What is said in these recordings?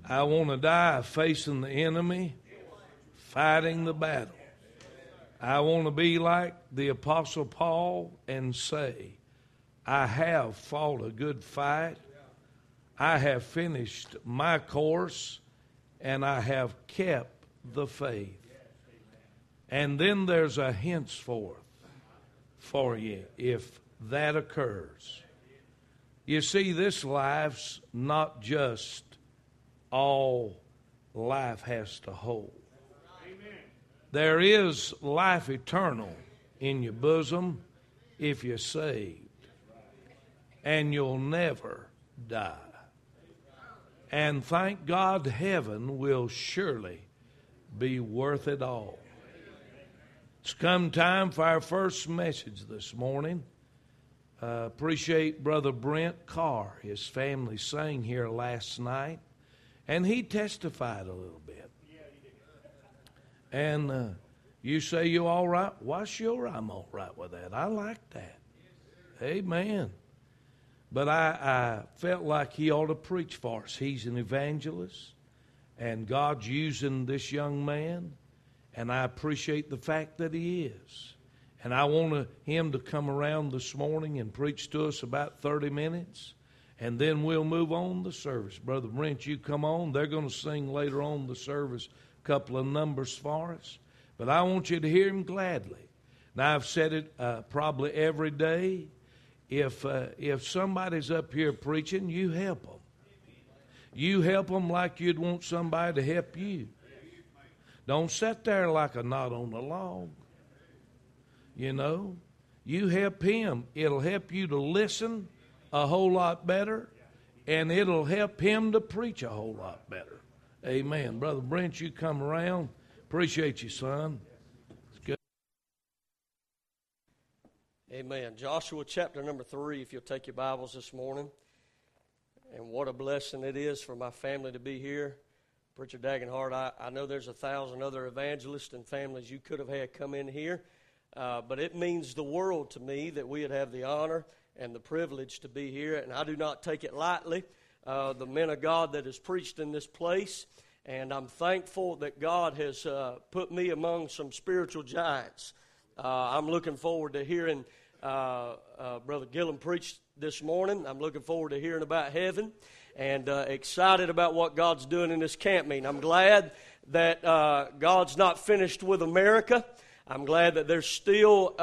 I want to die facing the enemy, fighting the battle. I want to be like the Apostle Paul and say, I have fought a good fight. I have finished my course, and I have kept the faith. And then there's a henceforth for you if that occurs. You see, this life's not just all life has to hold. There is life eternal in your bosom if you're saved. And you'll never die. And thank God, heaven will surely be worth it all. It's come time for our first message this morning. Appreciate Brother Brent Carr. His family sang here last night, and he testified a little bit. And you say you all right? Why, sure, I'm all right with that. I like that. Amen. But I felt like he ought to preach for us. He's an evangelist, and God's using this young man, and I appreciate the fact that he is. And I want him to come around this morning and preach to us about 30 minutes, and then we'll move on the service. Brother Brent, you come on. They're going to sing later on the service a couple of numbers for us. But I want you to hear him gladly. Now, I've said it probably every day. If somebody's up here preaching, you help them. You help them like you'd want somebody to help you. Don't sit there like a knot on a log. You know, you help him. It'll help you to listen a whole lot better, and it'll help him to preach a whole lot better. Amen. Brother Brent, you come around. Appreciate you, son. It's good. Amen. Joshua chapter number 3, if you'll take your Bibles this morning. And what a blessing it is for my family to be here. Preacher Dagenhart, I know there's 1,000 other evangelists and families you could have had come in here. But it means the world to me that we would have the honor and the privilege to be here. And I do not take it lightly, the men of God that has preached in this place. And I'm thankful that God has put me among some spiritual giants. I'm looking forward to hearing Brother Gillum preach this morning. I'm looking forward to hearing about heaven and excited about what God's doing in this camp meeting. I'm glad that God's not finished with America. I'm glad that there's still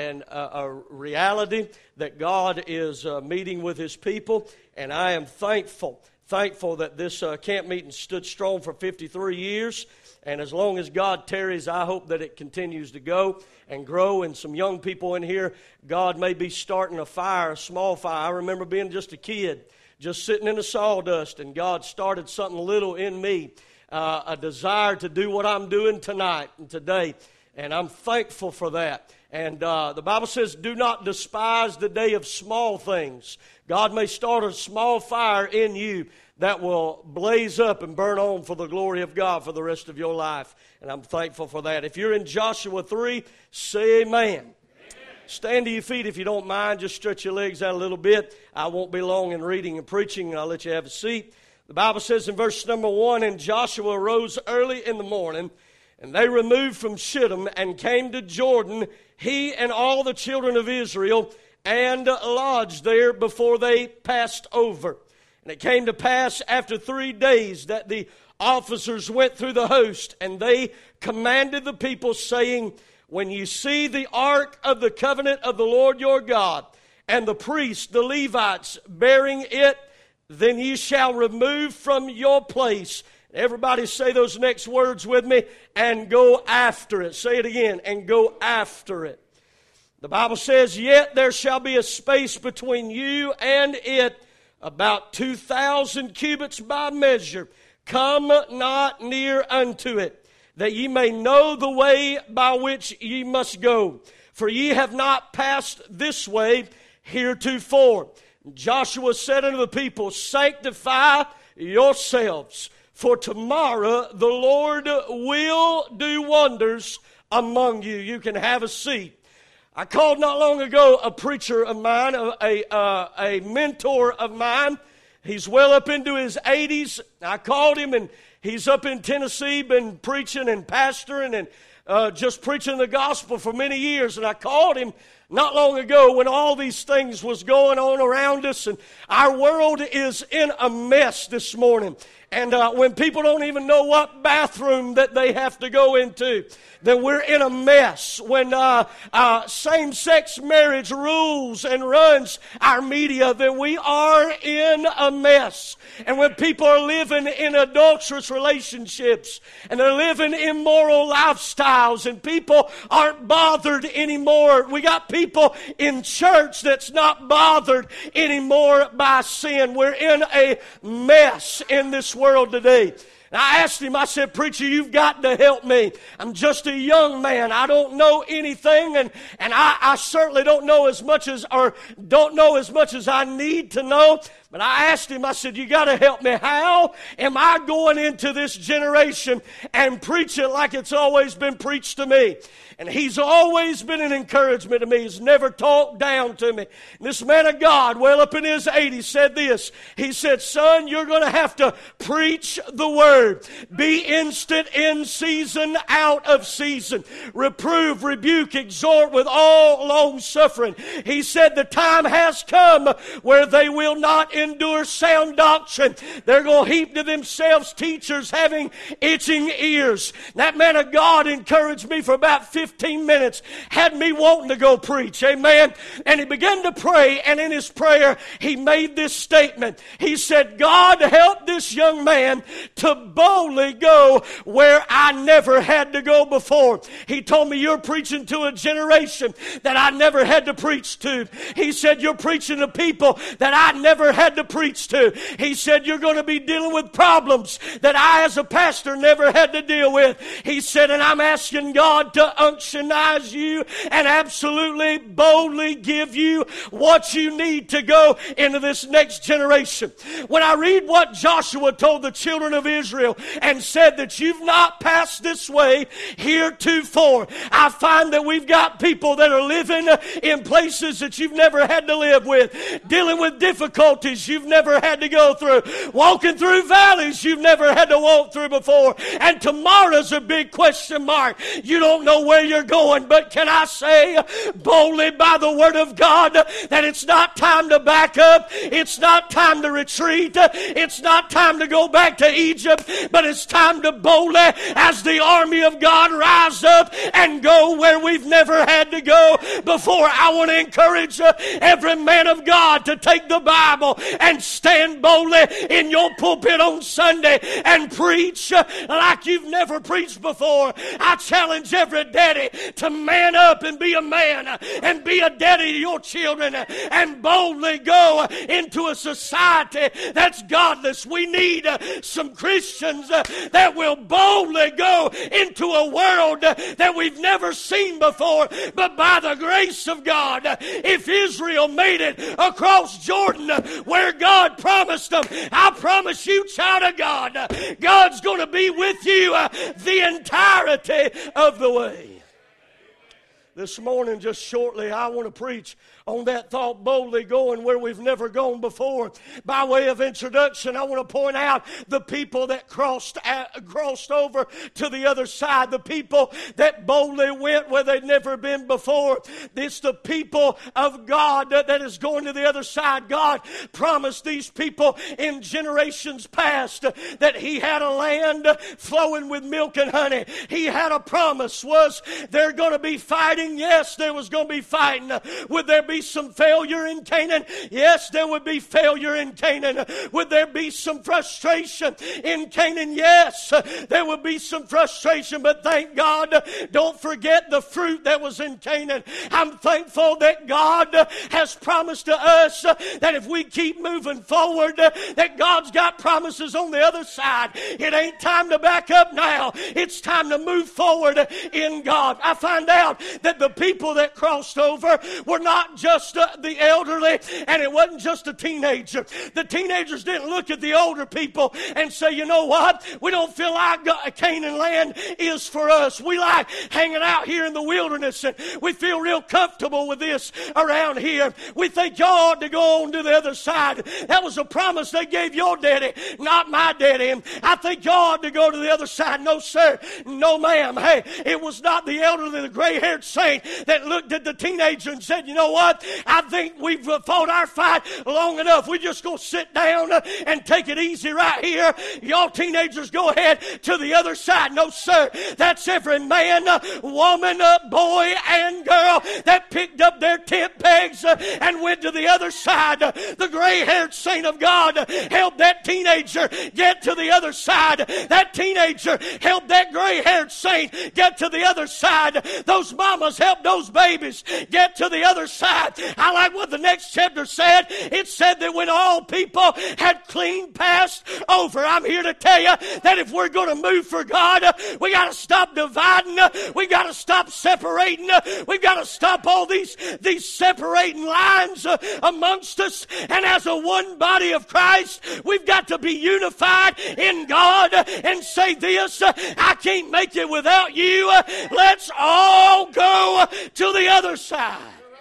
a reality that God is meeting with His people, and I am thankful that this camp meeting stood strong for 53 years, and as long as God tarries, I hope that it continues to go and grow, and some young people in here, God may be starting a fire, a small fire. I remember being just a kid, just sitting in the sawdust, and God started something little in me, a desire to do what I'm doing tonight and today. And I'm thankful for that. And the Bible says, do not despise the day of small things. God may start a small fire in you that will blaze up and burn on for the glory of God for the rest of your life. And I'm thankful for that. If you're in Joshua 3, say amen. Amen. Stand to your feet if you don't mind. Just stretch your legs out a little bit. I won't be long in reading and preaching, and I'll let you have a seat. The Bible says in verse number 1, and Joshua arose early in the morning, and they removed from Shittim and came to Jordan, he and all the children of Israel, and lodged there before they passed over. And it came to pass after 3 days that the officers went through the host, and they commanded the people, saying, when you see the ark of the covenant of the Lord your God, and the priests, the Levites, bearing it, then ye shall remove from your place. Everybody say those next words with me, and go after it. Say it again, and go after it. The Bible says, yet there shall be a space between you and it, about 2,000 cubits by measure. Come not near unto it, that ye may know the way by which ye must go. For ye have not passed this way heretofore. Joshua said unto the people, sanctify yourselves, for tomorrow the Lord will do wonders among you. You can have a seat. I called not long ago a preacher of mine, a mentor of mine. He's well up into his 80s. I called him, and he's up in Tennessee, been preaching and pastoring and just preaching the gospel for many years. And I called him not long ago when all these things was going on around us, and our world is in a mess this morning. And when people don't even know what bathroom that they have to go into, then we're in a mess. When same-sex marriage rules and runs our media, then we are in a mess. And when people are living in adulterous relationships, and they're living immoral lifestyles, and people aren't bothered anymore. We got people in church that's not bothered anymore by sin. We're in a mess in this world today. And I asked him, I said, "Preacher, you've got to help me. I'm just a young man. I don't know anything, and I certainly don't know as much as I need to know." But I asked him, I said, "You got to help me. How am I going into this generation and preach it like it's always been preached to me?" And he's always been an encouragement to me. He's never talked down to me. And this man of God, well up in his 80s, said this. He said, "Son, you're going to have to preach the word. Be instant in season, out of season. Reprove, rebuke, exhort with all long suffering." He said, "The time has come where they will not endure sound doctrine. They're going to heap to themselves teachers having itching ears." That man of God encouraged me for about 15 minutes, had me wanting to go preach. Amen. And he began to pray, and in his prayer, he made this statement. He said, "God, help this young man to boldly go where I never had to go before." He told me, "You're preaching to a generation that I never had to preach to." He said, "You're preaching to people that I never had to preach to." He said, "You're going to be dealing with problems that I as a pastor never had to deal with." He said, "And I'm asking God to unctionize you and absolutely boldly give you what you need to go into this next generation." When I read what Joshua told the children of Israel and said that you've not passed this way heretofore, I find that we've got people that are living in places that you've never had to live with, dealing with difficulties you've never had to go through, walking through valleys you've never had to walk through before, and tomorrow's a big question mark. You don't know where you're going, but can I say boldly by the word of God that it's not time to back up, it's not time to retreat, it's not time to go back to Egypt, but it's time to boldly, as the army of God, rise up and go where we've never had to go before. I want to encourage every man of God to take the Bible and stand boldly in your pulpit on Sunday and preach like you've never preached before. I challenge every daddy to man up and be a man and be a daddy to your children and boldly go into a society that's godless. We need some Christians that will boldly go into a world that we've never seen before. But by the grace of God, if Israel made it across Jordan where God promised them, I promise you, child of God, God's going to be with you the entirety of the way. This morning, just shortly, I want to preach on that thought, boldly going where we've never gone before. By way of introduction, I want to point out the people that crossed over to the other side, the people that boldly went where they'd never been before. It's the people of God that is going to the other side. God promised these people in generations past that He had a land flowing with milk and honey. He had a promise. Was there going to be fighting? Yes, there was going to be fighting. Would there be some failure in Canaan? Yes, there would be failure in Canaan. Would there be some frustration in Canaan? Yes, there would be some frustration, but thank God, don't forget the fruit that was in Canaan. I'm thankful that God has promised to us that if we keep moving forward, that God's got promises on the other side. It ain't time to back up now. It's time to move forward in God. I find out that that the people that crossed over were not just the elderly, and it wasn't just a teenager. The teenagers didn't look at the older people and say, you know what, we don't feel like Canaan land is for us. We like hanging out here in the wilderness, and we feel real comfortable with this around here. We think y'all ought to go on to the other side. That was a promise they gave your daddy, not my daddy. And I think y'all ought to go to the other side. No, sir. No, ma'am. Hey, it was not the elderly, the gray-haired saint that looked at the teenager and said, you know what, I think we've fought our fight long enough. We're just going to sit down and take it easy right here. Y'all teenagers go ahead to the other side. No, sir. That's every man, woman, boy, and girl that picked up their tent pegs and went to the other side. The gray-haired saint of God helped that teenager get to the other side. That teenager helped that gray-haired saint get to the other side. Those mamas helped those babies get to the other side. I like what the next chapter said. It said that when all people had clean passed over. I'm here to tell you that if we're going to move for God, we got to stop dividing. We got to stop separating. We've got to stop all these separating lines amongst us. And as a one body of Christ, we've got to be unified in God and say this, I can't make it without you. Let's all go to the other side.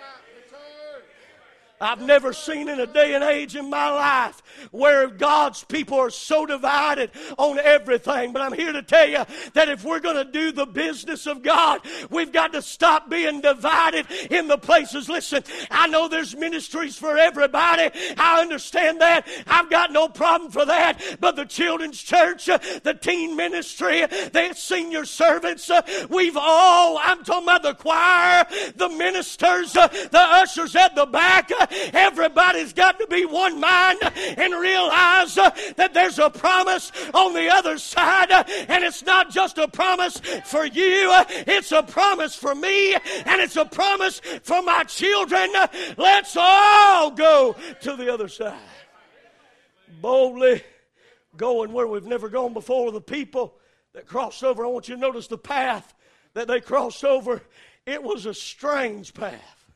I've never seen in a day and age in my life where God's people are so divided on everything. But I'm here to tell you that if we're going to do the business of God, we've got to stop being divided in the places. Listen, I know there's ministries for everybody. I understand that. I've got no problem for that. But the children's church, the teen ministry, the senior servants, I'm talking about the choir, the ministers, the ushers at the back, everybody's got to be one mind and realize that there's a promise on the other side, and it's not just a promise for you, it's a promise for me, and it's a promise for my children. Let's all go to the other side. Boldly going where we've never gone before. The people that crossed over, I want you to notice the path that they crossed over. It was a strange path.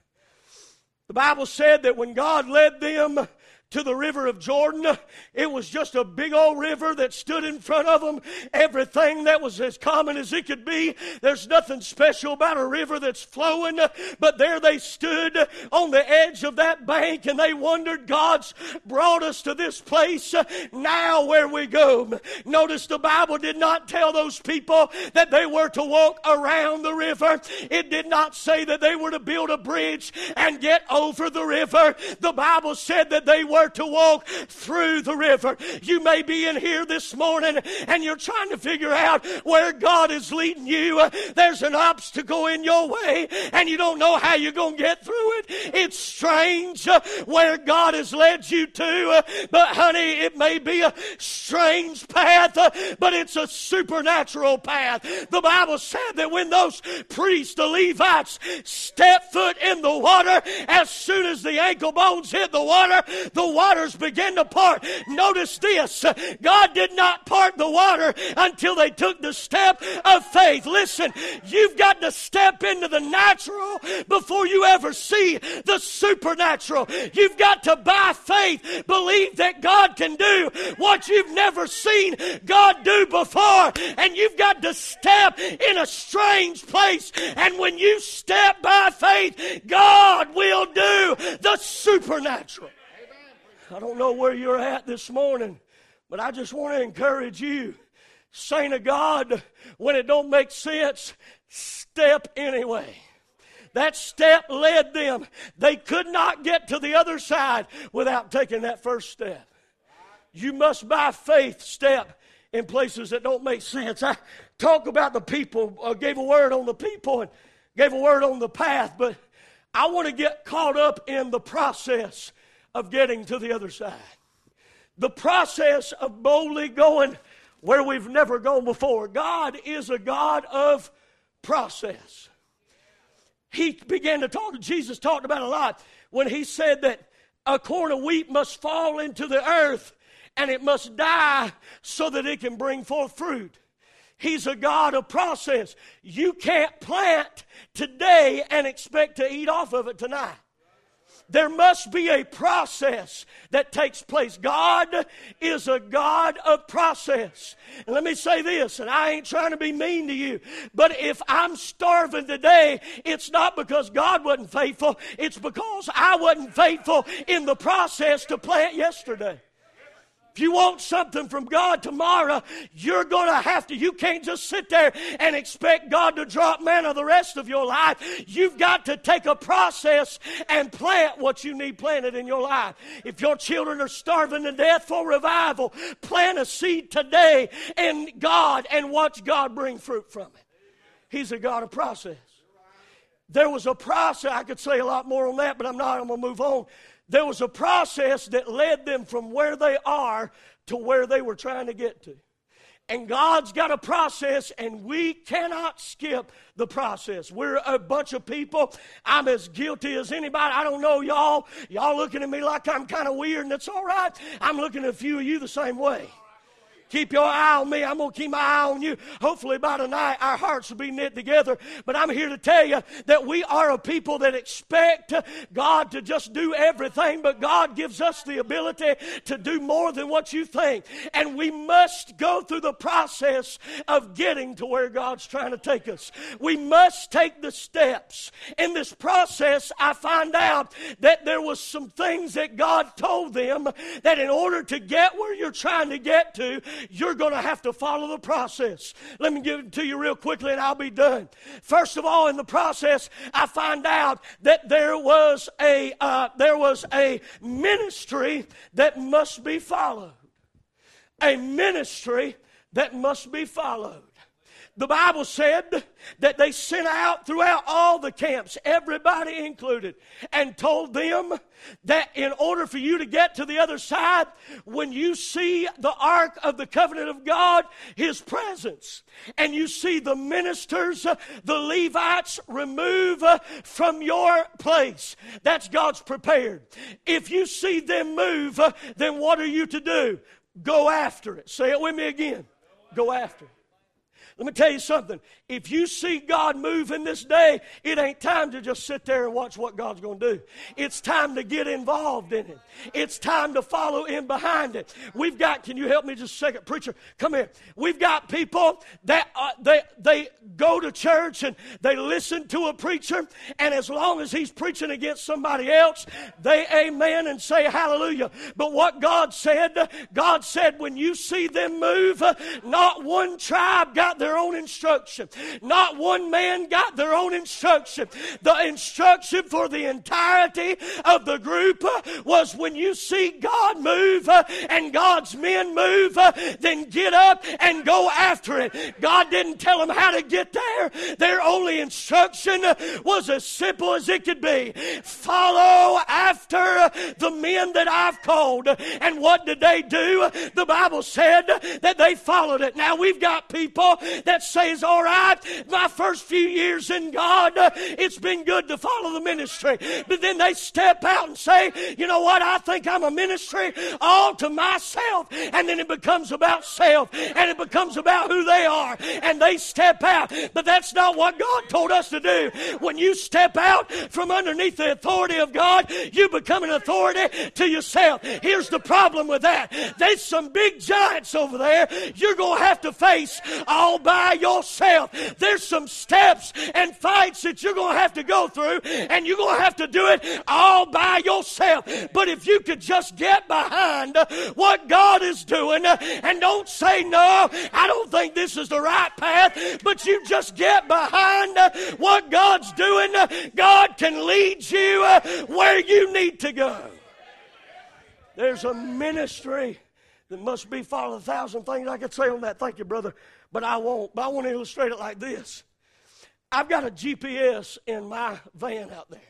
The Bible said that when God led them to the river of Jordan, it was just a big old river that stood in front of them. Everything that was as common as it could be. There's nothing special about a river that's flowing, but there they stood on the edge of that bank and they wondered, God's brought us to this place, now where we go. Notice the Bible did not tell those people that they were to walk around the river. It did not say that they were to build a bridge and get over the river. The Bible said that they were to walk through the river. You may be in here this morning and you're trying to figure out where God is leading you. There's an obstacle in your way and you don't know how you're going to get through it. It's strange where God has led you to, but honey, it may be a strange path, but it's a supernatural path. The Bible said that when those priests, the Levites, stepped foot in the water, as soon as the ankle bones hit the water, the waters began to part. Notice this, God did not part the water until they took the step of faith. Listen, you've got to step into the natural before you ever see the supernatural. You've got to, by faith, believe that God can do what you've never seen God do before. And you've got to step in a strange place. And when you step by faith, God will do the supernatural. I don't know where you're at this morning, but I just want to encourage you, saint of God, when it don't make sense, step anyway. That step led them. They could not get to the other side without taking that first step. You must, by faith, step in places that don't make sense. I talk about the people, gave a word on the people and gave a word on the path, but I want to get caught up in the process of getting to the other side. The process of boldly going where we've never gone before. God is a God of process. He began to talk, Jesus talked about it a lot when he said that a corn of wheat must fall into the earth and it must die so that it can bring forth fruit. He's a God of process. You can't plant today and expect to eat off of it tonight. There must be a process that takes place. God is a God of process. And let me say this, and I ain't trying to be mean to you, but if I'm starving today, it's not because God wasn't faithful. It's because I wasn't faithful in the process to plant yesterday. If you want something from God tomorrow, you're going to have to. You can't just sit there and expect God to drop manna the rest of your life. You've got to take a process and plant what you need planted in your life. If your children are starving to death for revival, plant a seed today in God and watch God bring fruit from it. He's a God of process. There was a process. I could say a lot more on that, but I'm not. I'm going to move on. There was a process that led them from where they are to where they were trying to get to. And God's got a process, and we cannot skip the process. We're a bunch of people. I'm as guilty as anybody. I don't know y'all. Y'all looking at me like I'm kind of weird, and that's all right. I'm looking at a few of you the same way. Keep your eye on me. I'm going to keep my eye on you. Hopefully by tonight our hearts will be knit together. But I'm here to tell you that we are a people that expect God to just do everything, but God gives us the ability to do more than what you think. And we must go through the process of getting to where God's trying to take us. We must take the steps. In this process, I find out that there was some things that God told them that in order to get where you're trying to get to, you're going to have to follow the process. Let me give it to you real quickly and I'll be done. First of all, in the process, I find out that there was a ministry that must be followed. A ministry that must be followed. The Bible said that they sent out throughout all the camps, everybody included, and told them that in order for you to get to the other side, when you see the Ark of the Covenant of God, His presence, and you see the ministers, the Levites, remove from your place, that's God's prepared. If you see them move, then what are you to do? Go after it. Say it with me again. Go after it. Let me tell you something. If you see God move in this day, it ain't time to just sit there and watch what God's going to do. It's time to get involved in it. It's time to follow in behind it. We've got, can you help me just a second? Preacher, come here. We've got people that they go to church and they listen to a preacher, and as long as he's preaching against somebody else, they amen and say hallelujah. But what God said when you see them move, not one tribe got their own instruction. Not one man got their own instruction. The instruction for the entirety of the group was when you see God move and God's men move, then get up and go after it. God didn't tell them how to get there. Their only instruction was as simple as it could be. Follow after the men that I've called. And what did they do? The Bible said that they followed it. Now we've got people that says, all right, my first few years in God, it's been good to follow the ministry. But then they step out and say, you know what, I think I'm a ministry all to myself. And then it becomes about self, and it becomes about who they are, and they step out. But that's not what God told us to do. When you step out from underneath the authority of God, you become an authority to yourself. Here's the problem with that. There's some big giants over there you're going to have to face all by yourself. There's some steps and fights that you're going to have to go through, and you're going to have to do it all by yourself. But if you could just get behind what God is doing and don't say, no, I don't think this is the right path, but you just get behind what God's doing, God can lead you where you need to go. There's a ministry that must be followed. 1,000 things I could say on that. Thank you, brother. But I won't. But I want to illustrate it like this. I've got a GPS in my van out there.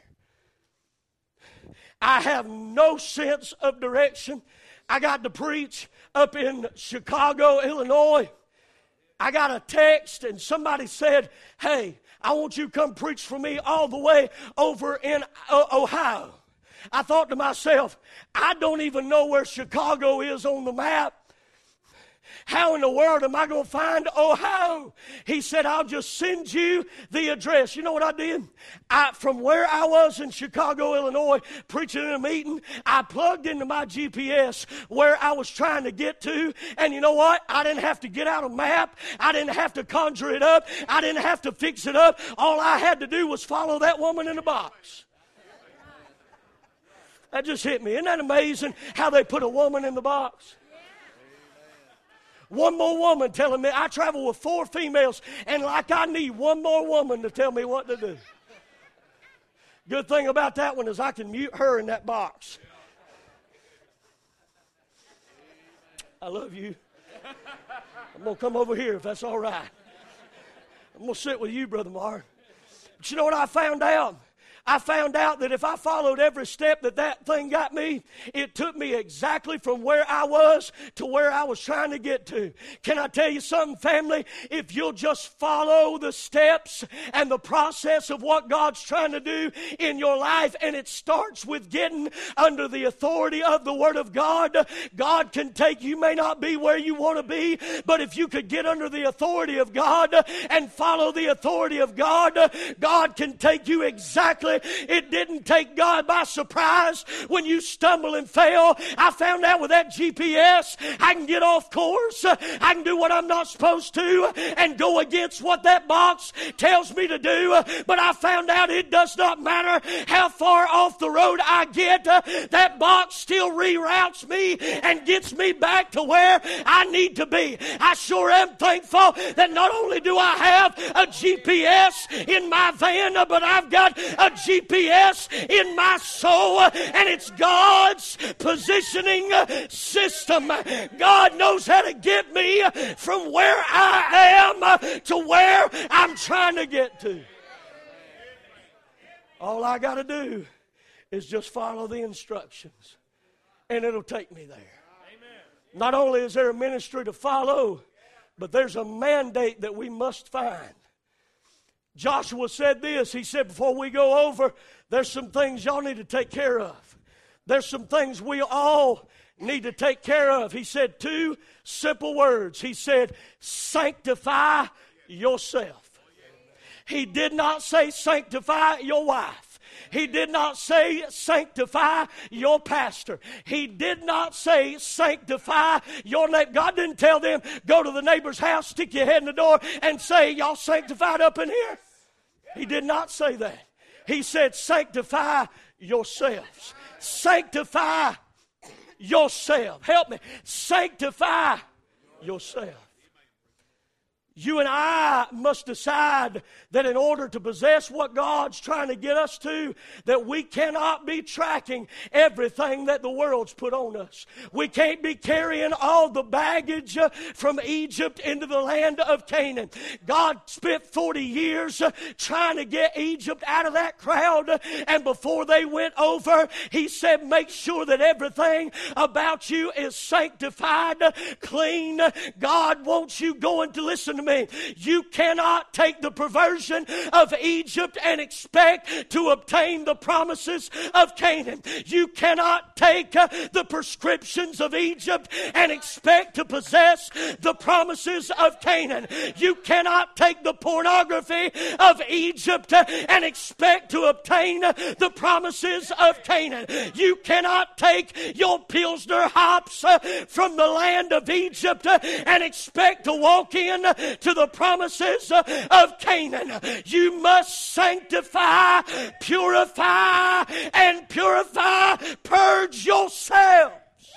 I have no sense of direction. I got to preach up in Chicago, Illinois. I got a text and somebody said, hey, I want you to come preach for me all the way over in Ohio. I thought to myself, I don't even know where Chicago is on the map. How in the world am I going to find Ohio? He said, I'll just send you the address. You know what I did? From where I was in Chicago, Illinois, preaching in a meeting, I plugged into my GPS where I was trying to get to. And you know what? I didn't have to get out a map. I didn't have to conjure it up. I didn't have to fix it up. All I had to do was follow that woman in the box. That just hit me. Isn't that amazing how they put a woman in the box? One more woman telling me, I travel with 4 females, and like I need one more woman to tell me what to do. Good thing about that one is I can mute her in that box. I love you. I'm going to come over here if that's all right. I'm going to sit with you, Brother Mark. But you know what I found out? I found out that if I followed every step that thing got me, it took me exactly from where I was to where I was trying to get to. Can I tell you something, family? If you'll just follow the steps and the process of what God's trying to do in your life, and it starts with getting under the authority of the Word of God, God can take you. May not be where you want to be, but if you could get under the authority of God and follow the authority of God, God can take you exactly. It didn't take God by surprise when you stumble and fail. I found out with that GPS, I can get off course. I can do what I'm not supposed to and go against what that box tells me to do. But I found out it does not matter how far off the road I get. That box still reroutes me and gets me back to where I need to be. I sure am thankful that not only do I have a GPS in my van, but I've got a GPS in my soul, and it's God's positioning system. God knows how to get me from where I am to where I'm trying to get to. All I got to do is just follow the instructions, and it'll take me there. Not only is there a ministry to follow, but there's a mandate that we must find. Joshua said this. He said, before we go over, there's some things y'all need to take care of. There's some things we all need to take care of. He said 2 simple words. He said, sanctify yourself. He did not say sanctify your wife. He did not say sanctify your pastor. He did not say sanctify your neighbor. God didn't tell them, go to the neighbor's house, stick your head in the door, and say, y'all sanctified up in here? He did not say that. He said, sanctify yourselves. Sanctify yourself. Help me. Sanctify yourself. You and I must decide that in order to possess what God's trying to get us to, that we cannot be tracking everything that the world's put on us. We can't be carrying all the baggage from Egypt into the land of Canaan. God spent 40 years trying to get Egypt out of that crowd, and before they went over, He said, make sure that everything about you is sanctified, clean. God wants you going to listen to me. You cannot take the perversion of Egypt and expect to obtain the promises of Canaan. You cannot take the prescriptions of Egypt and expect to possess the promises of Canaan. You cannot take the pornography of Egypt and expect to obtain the promises of Canaan. You cannot take your Pilsner hops from the land of Egypt and expect to walk in to the promises of Canaan. You must sanctify, purify, and purify. Purge yourselves.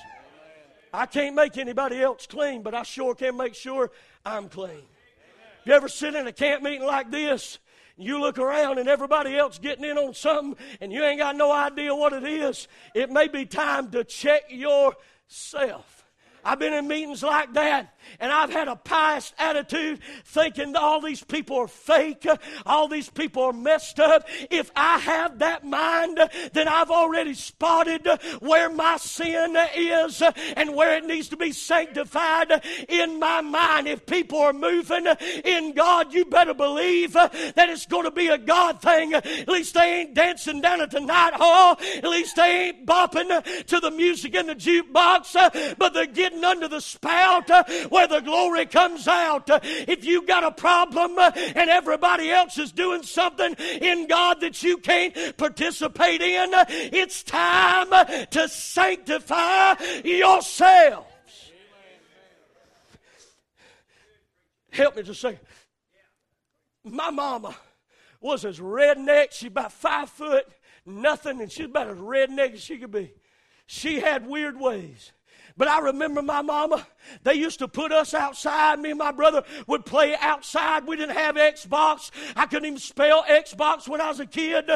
I can't make anybody else clean, but I sure can make sure I'm clean. You ever sit in a camp meeting like this? You look around and everybody else getting in on something and you ain't got no idea what it is. It may be time to check yourself. I've been in meetings like that, and I've had a pious attitude thinking that all these people are fake, all these people are messed up. If I have that mind, then I've already spotted where my sin is and where it needs to be sanctified in my mind. If people are moving in God, you better believe that it's going to be a God thing. At least they ain't dancing down at the night hall. At least they ain't bopping to the music in the jukebox, but they're getting sitting under the spout where the glory comes out. If you've got a problem and everybody else is doing something in God that you can't participate in, it's time to sanctify yourselves. Help me just a second. My mama was as redneck. She's about 5 foot, nothing, and she's about as redneck as she could be. She had weird ways. But I remember my mama, they used to put us outside. Me and my brother would play outside. We didn't have Xbox. I couldn't even spell Xbox when I was a kid.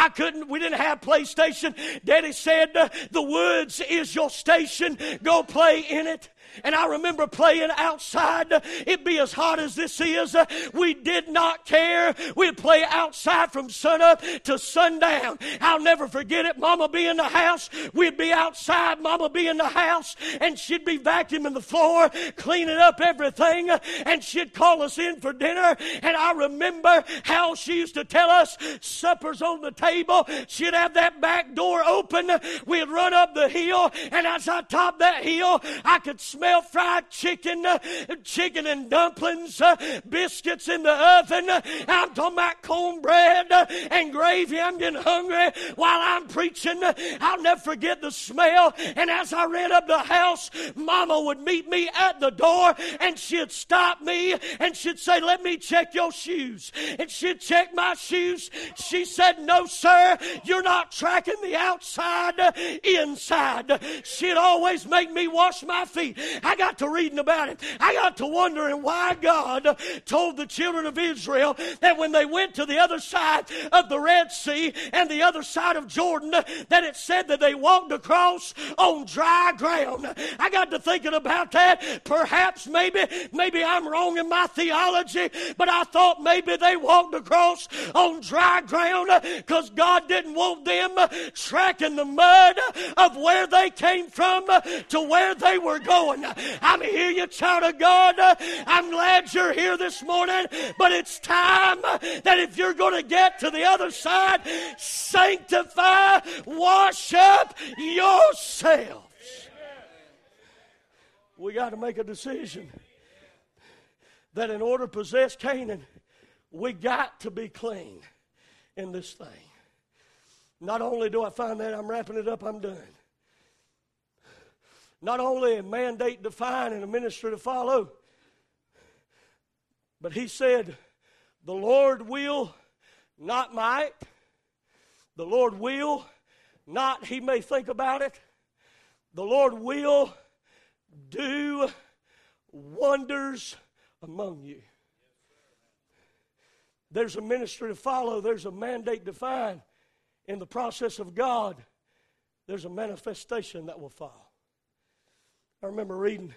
We didn't have PlayStation. Daddy said, the woods is your station. Go play in it. And I remember playing outside. It'd be as hot as this is. We did not care. We'd play outside from sunup to sundown. I'll never forget it. Mama be in the house. We'd be outside. Mama be in the house. And she'd be vacuuming the floor, cleaning up everything. And she'd call us in for dinner. And I remember how she used to tell us supper's on the table. She'd have that back door open. We'd run up the hill. And as I topped that hill, I could smell fried chicken, chicken and dumplings, biscuits in the oven. I'm talking about cornbread and gravy. I'm getting hungry while I'm preaching. I'll never forget the smell. And as I ran up the house, Mama would meet me at the door, and she'd stop me, and she'd say, let me check your shoes. And she'd check my shoes. She said, no, sir, you're not tracking the outside, inside. She'd always make me wash my feet. I got to reading about it. I got to wondering why God told the children of Israel that when they went to the other side of the Red Sea and the other side of Jordan, that it said that they walked across on dry ground. I got to thinking about that. Perhaps maybe I'm wrong in my theology, but I thought maybe they walked across on dry ground because God didn't want them tracking the mud of where they came from to where they were going. I'm here, you child of God. I'm glad you're here this morning, but it's time that if you're going to get to the other side, sanctify, wash up yourselves. We got to make a decision that in order to possess Canaan, we got to be clean in this thing. Not only do I find that, I'm wrapping it up, I'm done. Not only a mandate to find and a ministry to follow, but he said, the Lord will, not might. The Lord will, not he may think about it. The Lord will do wonders among you. There's a ministry to follow. There's a mandate to find. In the process of God, there's a manifestation that will follow. I remember reading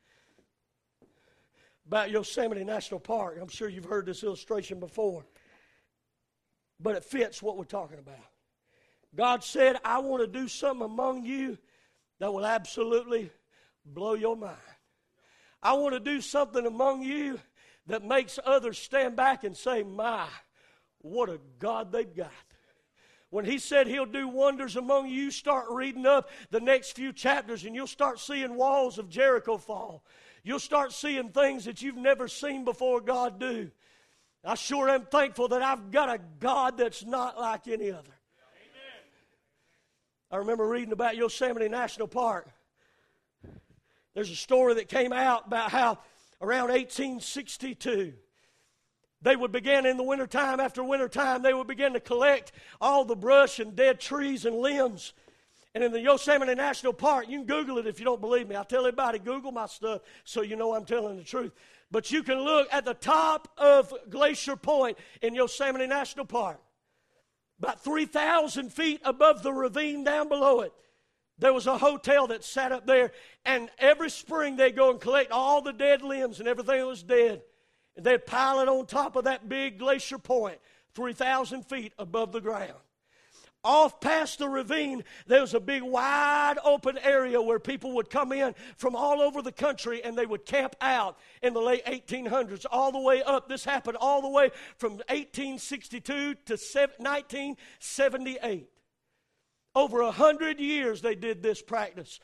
about Yosemite National Park. I'm sure you've heard this illustration before, but it fits what we're talking about. God said, I want to do something among you that will absolutely blow your mind. I want to do something among you that makes others stand back and say, my, what a God they've got. When he said he'll do wonders among you, start reading up the next few chapters and you'll start seeing walls of Jericho fall. You'll start seeing things that you've never seen before God do. I sure am thankful that I've got a God that's not like any other. Amen. I remember reading about Yosemite National Park. There's a story that came out about how around 1862, they would begin in the wintertime, after wintertime, they would begin to collect all the brush and dead trees and limbs. And in the Yosemite National Park, you can Google it if you don't believe me. I tell everybody, Google my stuff so you know I'm telling the truth. But you can look at the top of Glacier Point in Yosemite National Park. About 3,000 feet above the ravine down below it, there was a hotel that sat up there. And every spring they'd go and collect all the dead limbs and everything that was dead. And they'd pile it on top of that big Glacier Point, 3,000 feet above the ground. Off past the ravine, there was a big wide open area where people would come in from all over the country and they would camp out in the late 1800s all the way up. This happened all the way from 1862 to 1978. Over 100 years they did this practice.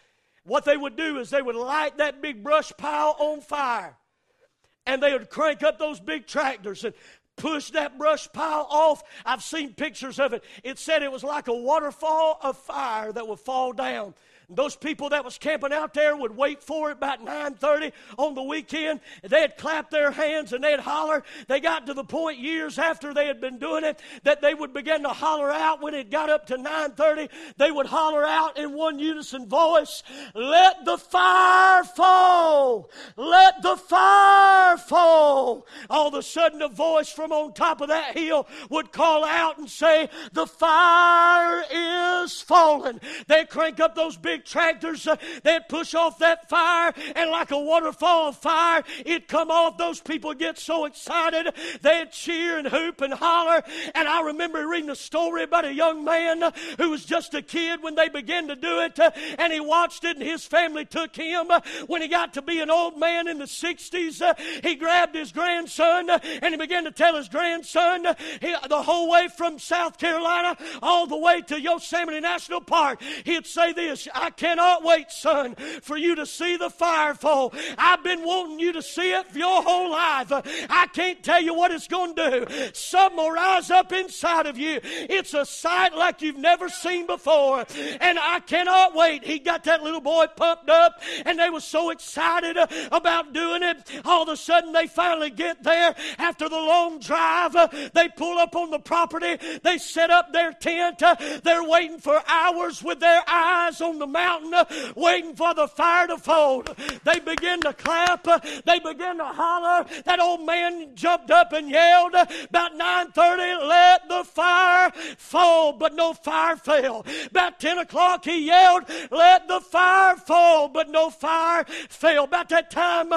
what they would do is they would light that big brush pile on fire. And they would crank up those big tractors and push that brush pile off. I've seen pictures of it. It said it was like a waterfall of fire that would fall down. Those people that was camping out there would wait for it about 9:30 on the weekend. They'd clap their hands and they'd holler. They got to the point years after they had been doing it that they would begin to holler out. When it got up to 9:30, they would holler out in one unison voice, "Let the fire fall! Let the fire fall!" All of a sudden a voice from on top of that hill would call out and say, "The fire is falling." They'd crank up those big tractors, they'd push off that fire, and like a waterfall of fire, it'd come off. Those people would get so excited, they'd cheer and hoop and holler. And I remember reading a story about a young man who was just a kid when they began to do it, and he watched it, and his family took him. When he got to be an old man in the 60s, he grabbed his grandson, and he began to tell his grandson, the whole way from South Carolina all the way to Yosemite National Park, he'd say this, "I cannot wait, son, for you to see the fire fall. I've been wanting you to see it for your whole life. I can't tell you what it's going to do. Something will rise up inside of you. It's a sight like you've never seen before, and I cannot wait." He got that little boy pumped up, and they were so excited about doing it. All of a sudden, they finally get there. After the long drive, they pull up on the property. They set up their tent. They're waiting for hours with their eyes on the mountain, waiting for the fire to fall. They begin to clap. They begin to holler. That old man jumped up and yelled about 9:30, "Let the fire fall," but no fire fell. About 10 o'clock he yelled, "Let the fire fall," but no fire fell. About that time,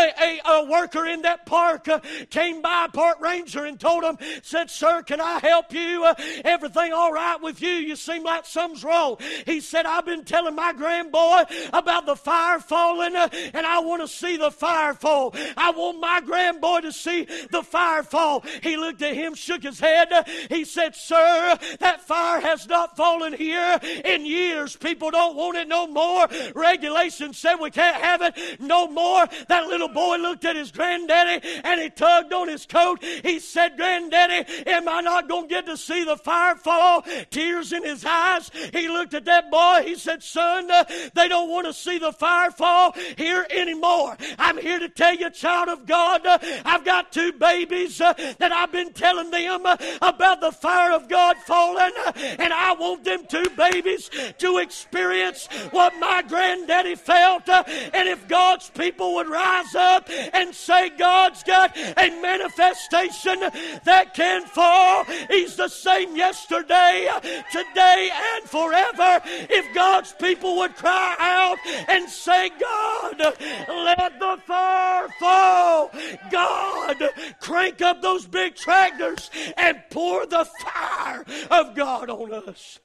a worker in that park came by, a park ranger, and told him, said, "Sir, can I help you? Everything all right with you? You seem like something's wrong." He said, "I've been telling my grandboy about the fire falling, and I want to see the fire fall. I want my grandboy to see the fire fall." He looked at him, shook his head. He said, "Sir, that fire has not fallen here in years. People don't want it no more. Regulations said we can't have it no more." That little boy looked at his granddaddy, and he tugged on his coat. He said, "Granddaddy, am I not going to get to see the fire fall?" Tears in his eyes. He looked at that boy. He said, "Son, they don't want to see the fire fall here anymore. I'm here to tell you, child of God, I've got two babies that I've been telling them about the fire of God falling, and I want them two babies to experience what my granddaddy felt." And if God's people would rise up and say, "God's got a manifestation that can fall. He's the same yesterday, today, and forever." If God's people would cry out and say, "God, let the fire fall. God, crank up those big tractors and pour the fire of God on us."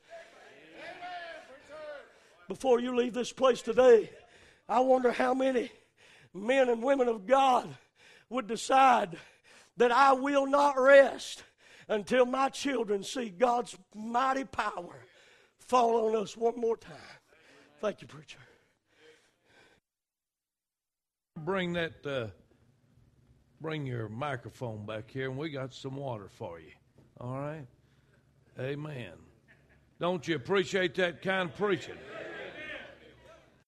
Before you leave this place today, I wonder how many men and women of God would decide that I will not rest until my children see God's mighty power fall on us one more time. Thank you, preacher. Bring your microphone back here, and we got some water for you. All right? Amen. Don't you appreciate that kind of preaching?